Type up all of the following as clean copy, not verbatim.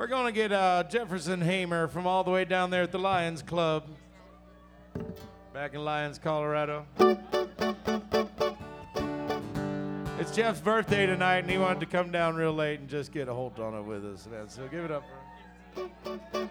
We're going to get Jefferson Hamer from all the way down there at the Lions Club, back in Lyons, Colorado. It's Jeff's birthday tonight, and he wanted to come down real late and just get a hold on it with us, man. So give it up for him.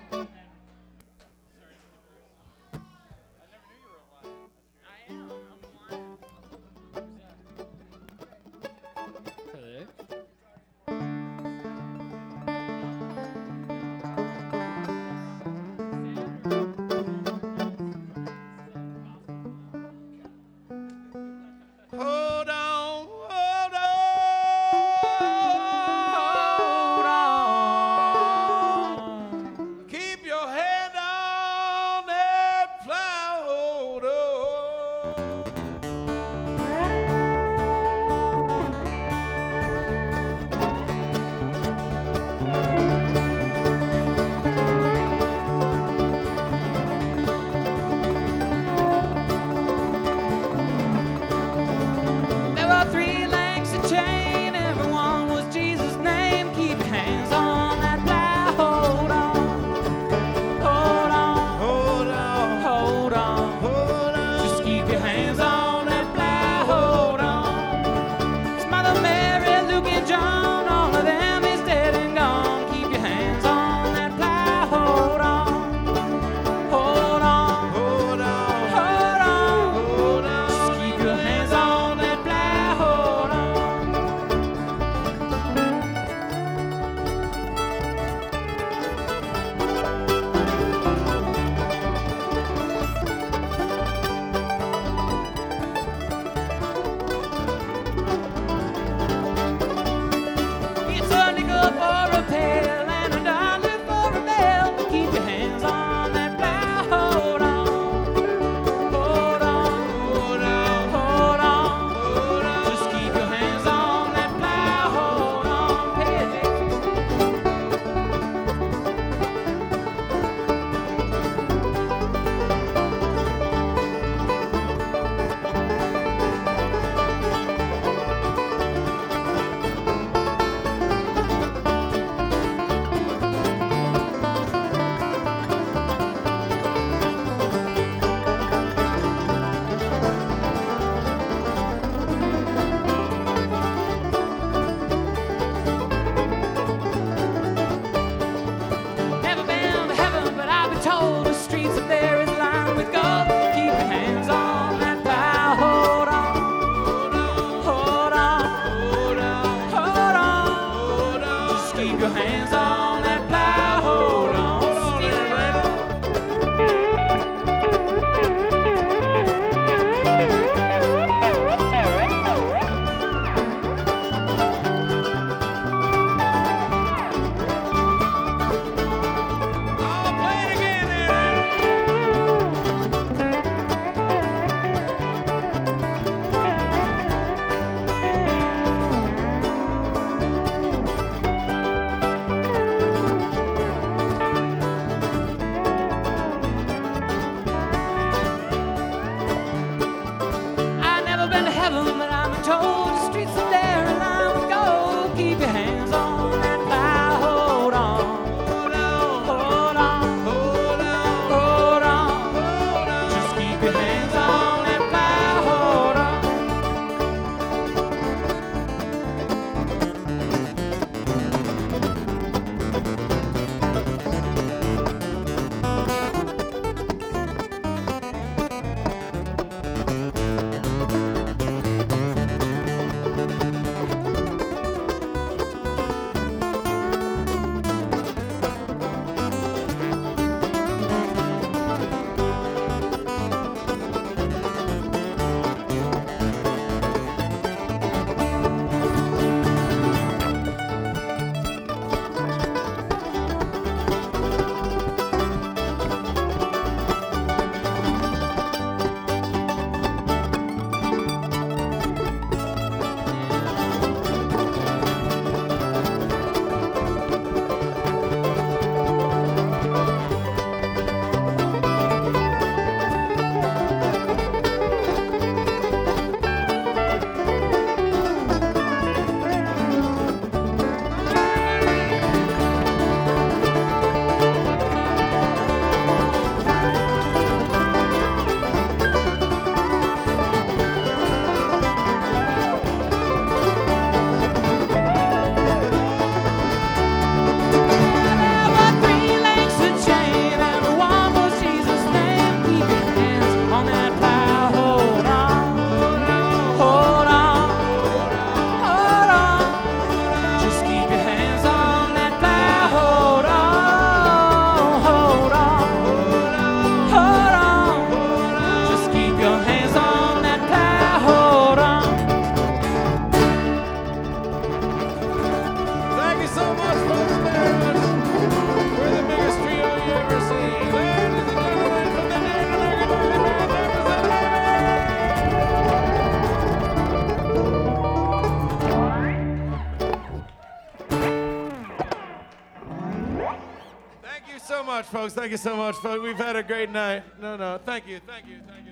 so much, folks. Thank you so much, folks. We've had a great night. No. Thank you. No.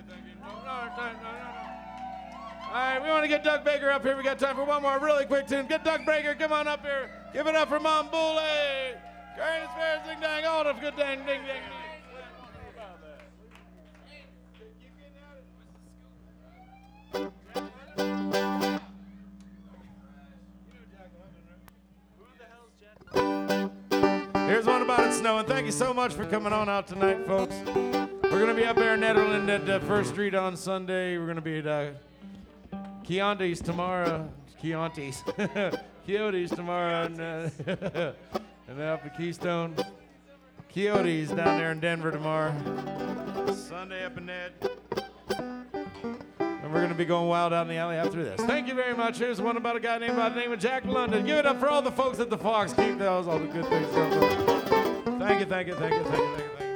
All right, we want to get Doug Baker up here. We got time for one more really quick tune. Get Doug Baker. Come on up here. Give it up for Mom Boole. Greatest fair ding dang. All the good dang ding ding. Here's one about it snowing. Thank you so much for coming on out tonight, folks. We're going to be up there in Netherland at First Street on Sunday. We're going to be at Chianti's tomorrow. Chianti's. Quixotes tomorrow. And up at Keystone. Quixotes down there in Denver tomorrow. Sunday up in Ned. And we're going to be going wild out in the alley after this. Thank you very much. Here's one about a guy named by the name of Jack London. Give it up for all the folks at the Fox. Keep those, all the good things going. Thank you.